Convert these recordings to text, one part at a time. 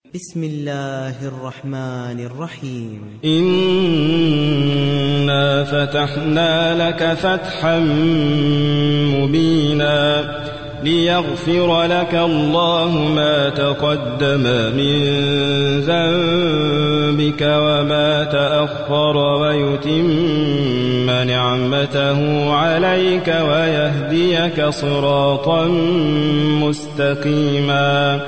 بسم الله الرحمن الرحيم. إنا فتحنا لك فتحا مبينا ليغفر لك الله ما تقدم من ذنبك وما تأخر ويتم نعمته عليك ويهديك صراطا مستقيما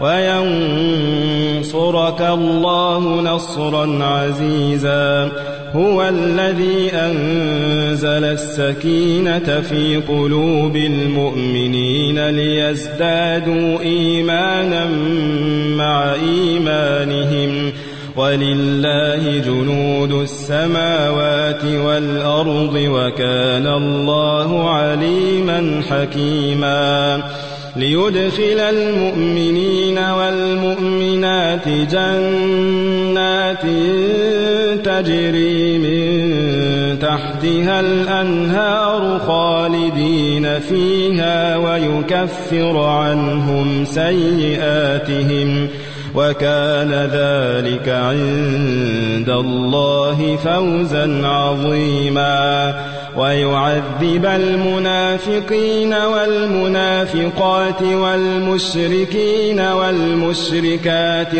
وينصرك الله نصرا عزيزا. هو الذي أنزل السكينة في قلوب المؤمنين ليزدادوا إيمانا مع إيمانهم ولله جنود السماوات والأرض وكان الله عليما حكيما. ليدخل المؤمنين والمؤمنات جنات تجري من تحتها الأنهار خالدين فيها ويكفر عنهم سيئاتهم وكان ذلك عند الله فوزا عظيما. ويعذب المنافقين والمنافقات والمشركين والمشركات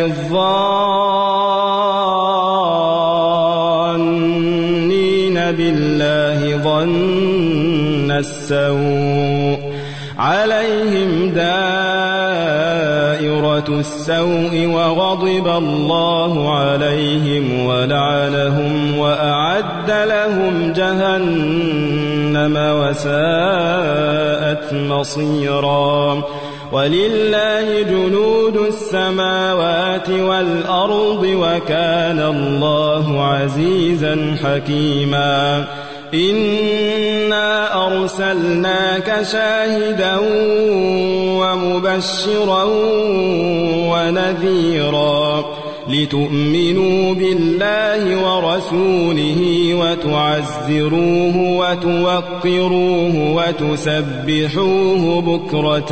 الظانين بالله ظن السوء عليهم دائرة السوء وغضب الله عليهم ولعنهم وأعد لهم جهنم وساءت مصيرا. ولله جنود السماوات والأرض وكان الله عزيزا حكيما. إنا أرسلناك شاهدا ومبشرا ونذيرا لتؤمنوا بالله ورسوله وتعزروه وتوقروه وتسبحوه بكرة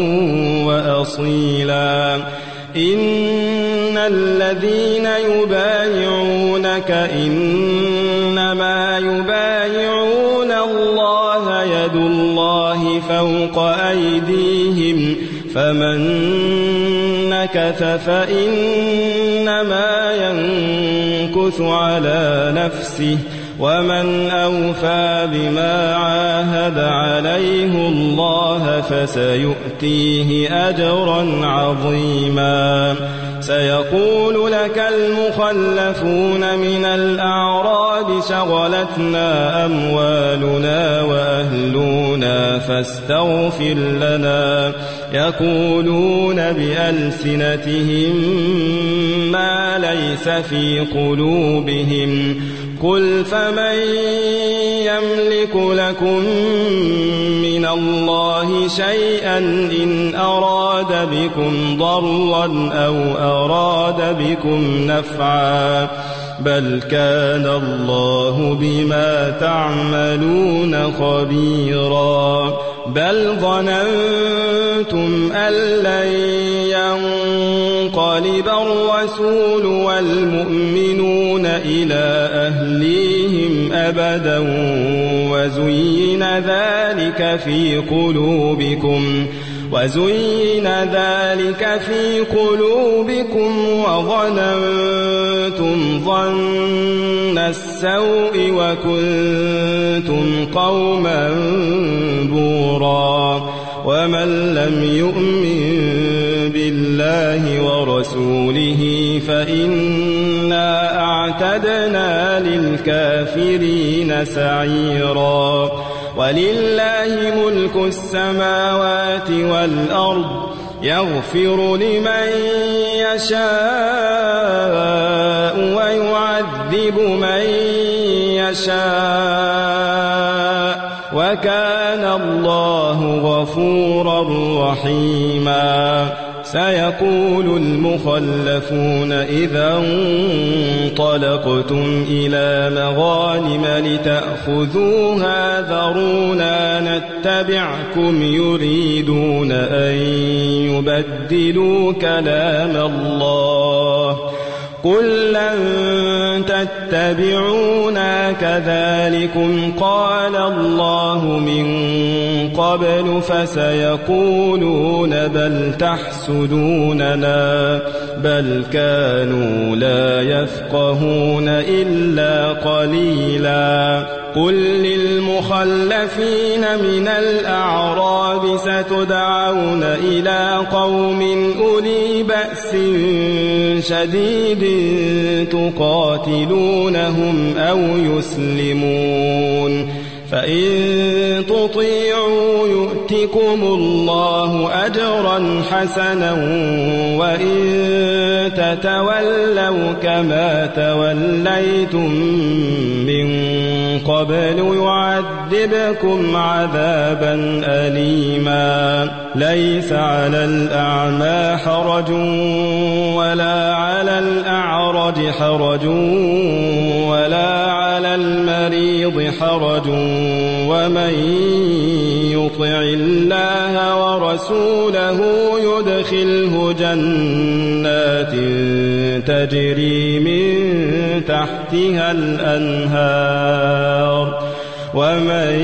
وأصيلا. إن الذين يبايعونك إنما يبايعون الله يد الله فوق أيديهم فمن نكث فإنما ينكث على نفسه ومن أوفى بما عاهد عليه الله فسيؤتيه أجرا عظيما. سيقول لك المخلفون من الأعراب شغلتنا أموالنا وأهلنا فاستغفر لنا يقولون بألسنتهم ما ليس في قلوبهم قل فمن يملك لكم من الله شيئا إن أراد بكم ضرا أو أراد بكم نفعا بل كان الله بما تعملون خبيرا. بل ظننتم أن لن ينقلب الرسول والمؤمنون إلى أهليهم أبدا وزين ذلك في قلوبكم وظننتم ظن السوء وكنتم قوما بورا. ومن لم يؤمن بالله ورسوله فإنا أعتدنا للكافرين سعيرا. ولله ملك السماوات والأرض يغفر لمن يشاء ويعذب من يشاء وكان الله غفورا رحيما. سيقول المخلفون إذا انطلقتم إلى مغانم لتأخذوها ذرونا يريدون أن يبدلوا كلام الله قل لن تتبعونا كذلكم قال الله من قبل فسيقولون بل تحسدوننا بل كانوا لا يفقهون إلا قليلا قل للمخلفين من الأعراب ستدعون إلى قوم أولي بأس شديد تقاتلونهم أو يسلمون فإن تطيعوا يؤتكم الله أجرا حسنا وإن تتولوا كما توليتم من قبل يعذبكم عذابا أليما ليس على الأعمى حرج ولا على الأعرج حرج ولا على المريض حرج ومن يطع الله ورسوله يدخله جنات تجري من تحتها الأنهار ومن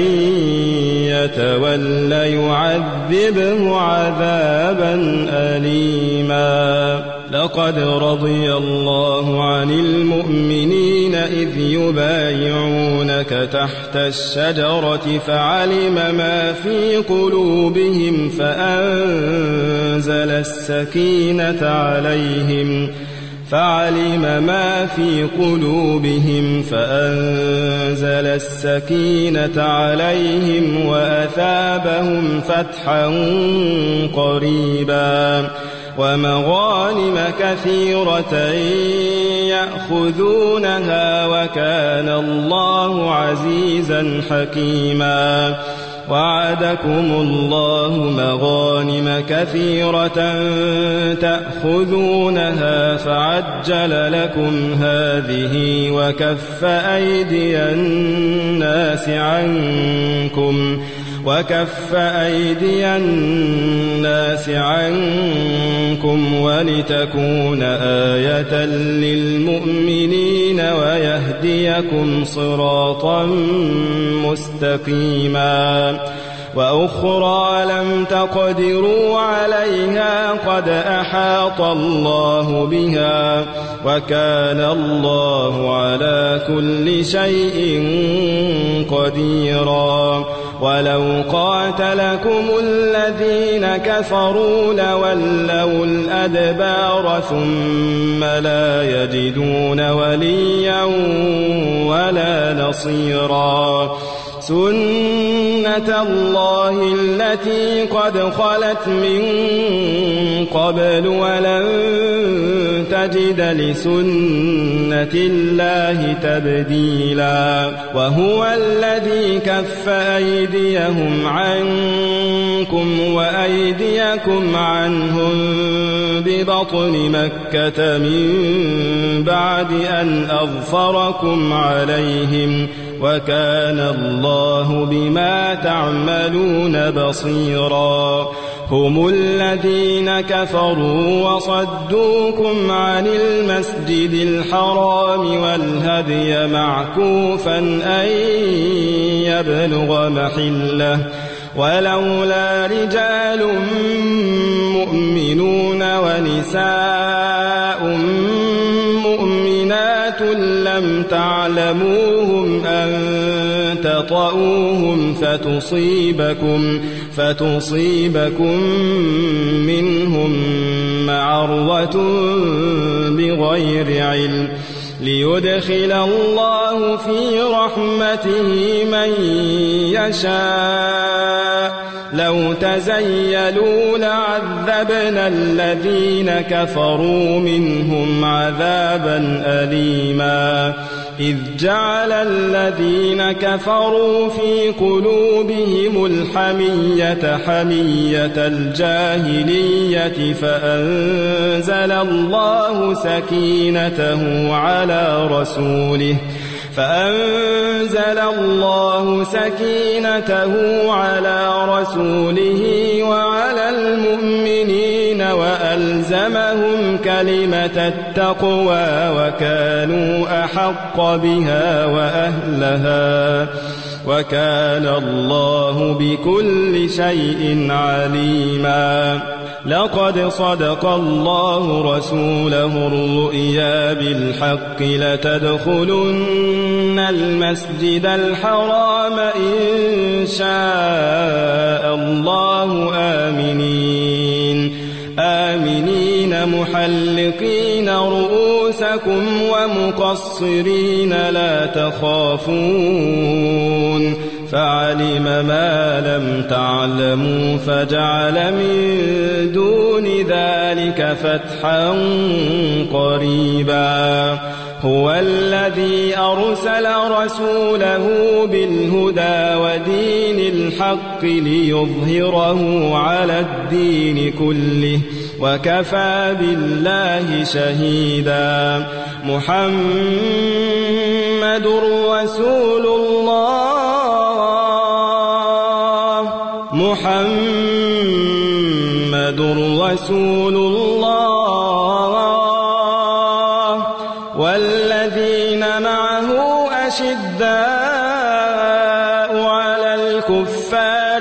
يتول يعذبه عذابا أليما لقد رضي الله عن المؤمنين إذ يبايعونك تحت الشجرة فعلم ما في قلوبهم فأنزل السكينة عليهم وأثابهم فتحا قريبا ومغانم كثيرة يأخذونها وكان الله عزيزا حكيما وعدكم الله مغانم كثيرة تأخذونها فعجل لكم هذه وكف أيدي الناس عنكم ولتكون آية للمؤمنين ويهديكم صراطا مستقيما وأخرى لم تقدروا عليها قد أحاط الله بها وكان الله على كل شيء قديرا ولو قاتلكم الذين كفروا لولوا الأدبار ثم لا يجدون وليا ولا نصيرا سنة الله التي قد خلت من قبل ولن تجد لسنة الله تبديلا وهو الذي كف أيديهم عنكم وأيديكم عنهم ببطن مكة من بعد أن أظفركم عليهم وكان الله بما تعملون بصيرا هم الذين كفروا وصدوكم عن المسجد الحرام والهدي معكوفا أن يبلغ محله ولولا رجال مؤمنون ونساء مؤمنات لم تعلموهم أن تطؤوهم فتصيبكم منهم معرة بغير علم ليدخل الله في رحمته من يشاء لو تزيلوا لعذبنا الذين كفروا منهم عذابا أليما إذ جعل الذين كفروا في قلوبهم الحمية حمية الجاهلية فأنزل الله سكينته على رسوله وعلى المؤمنين وألزمهم كلمة التقوى وكانوا أحق بها وأهلها وكان الله بكل شيء عليما. لقد صدق الله رسوله الرؤيا بالحق لتدخلن المسجد الحرام إن شاء الله آمنين محلقين رؤوسكم ومقصرين لا تخافون فعلم ما لم تعلموا فجعل من دون ذلك فتحا قريبا. هو الذي أرسل رسوله بالهدى ودين الحق ليظهره على الدين كله وكفى بالله شهيدا. محمد رسول الله والذين معه أشداء على الكفار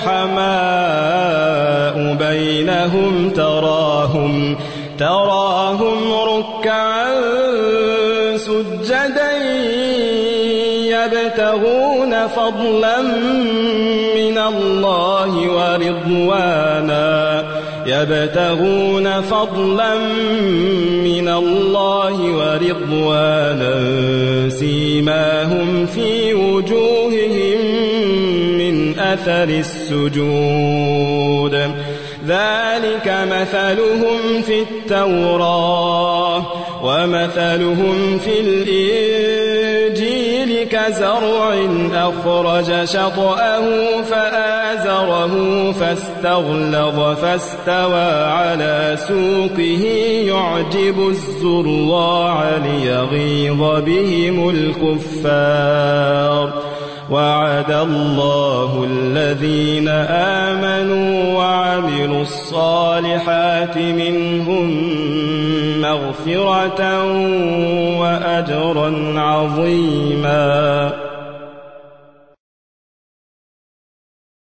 رحماء بينهم تراهم ركعا سجدا يبتغون فضلا من الله ورضوانا سيماهم في وجوههم من أثر السجود ذلك مثلهم في التوراة ومثلهم في الإنجيل كزرع أخرج شطأه فآزره فاستغلظ فاستوى على سوقه يعجب الزراع ليغيظ بهم الكفار. وعد الله الذين آمنوا وعملوا الصالحات منهم مغفرة وأجرا عظيما.